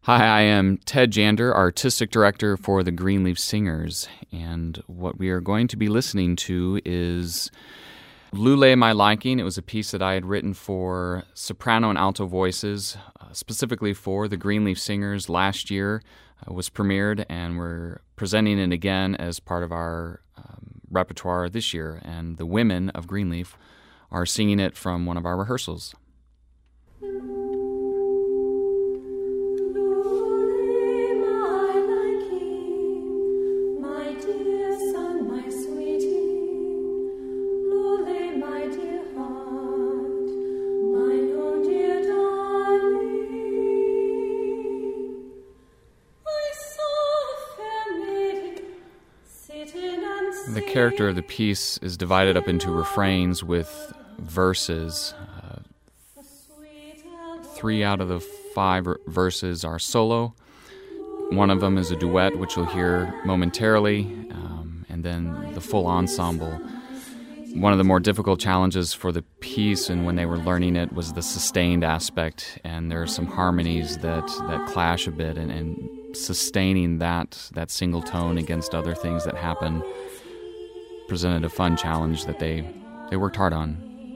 Hi, I am Ted Jander, Artistic Director for the Greenleaf Singers, and what we are going to be listening to is Lule My Liking. It was a piece that I had written for soprano and alto voices, specifically for the Greenleaf Singers last year. It was premiered, and we're presenting it again as part of our repertoire this year, and the women of Greenleaf are singing it from one of our rehearsals. The character of the piece is divided up into refrains with verses. 3 out of the 5 verses are solo. One of them is a duet, which you'll hear momentarily, and then the full ensemble. One of the more difficult challenges for the piece and when they were learning it was the sustained aspect, and there are some harmonies that clash a bit, and sustaining that single tone against other things that happen presented a fun challenge that they worked hard on.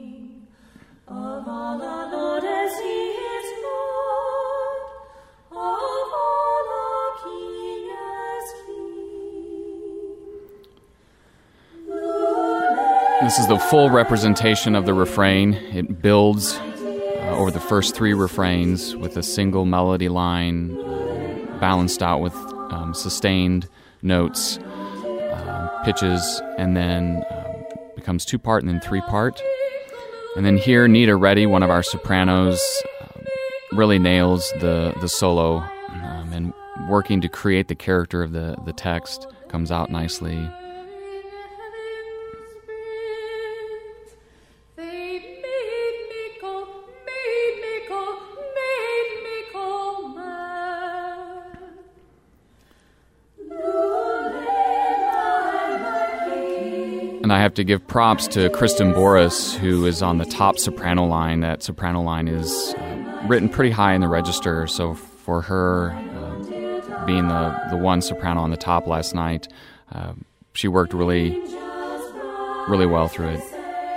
This is the full representation of the refrain. It builds over the first 3 refrains with a single melody line balanced out with sustained notes, pitches, and then becomes 2-part and then 3-part. And then here, Nita Reddy, one of our sopranos, really nails the solo, and working to create the character of the text comes out nicely. And I have to give props to Kristen Boris, who is on the top soprano line. That soprano line is written pretty high in the register, so for her being the one soprano on the top last night, she worked really well through it.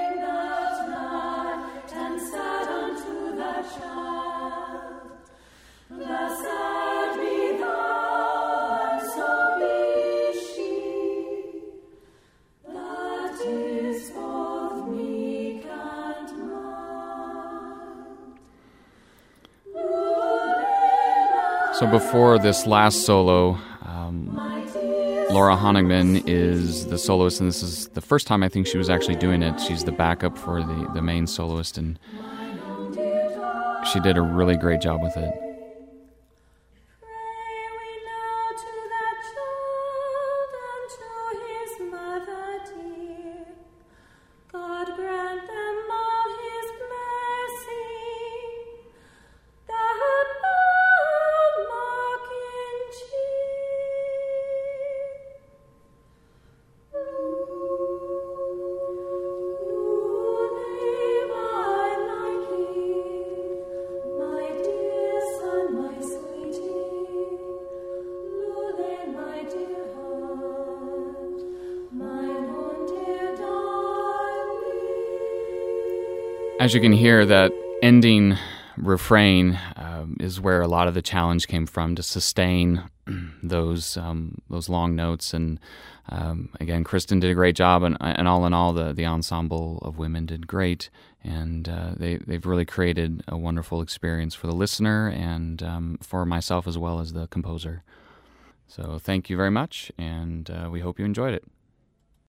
So before this last solo, Laura Honigman is the soloist, and this is the first time I think she was actually doing it. She's the backup for the main soloist, and she did a really great job with it. As you can hear, that ending refrain is where a lot of the challenge came from, to sustain those long notes. And again, Kristen did a great job, and all in all, the ensemble of women did great. And they've really created a wonderful experience for the listener and for myself as well as the composer. So thank you very much, and we hope you enjoyed it.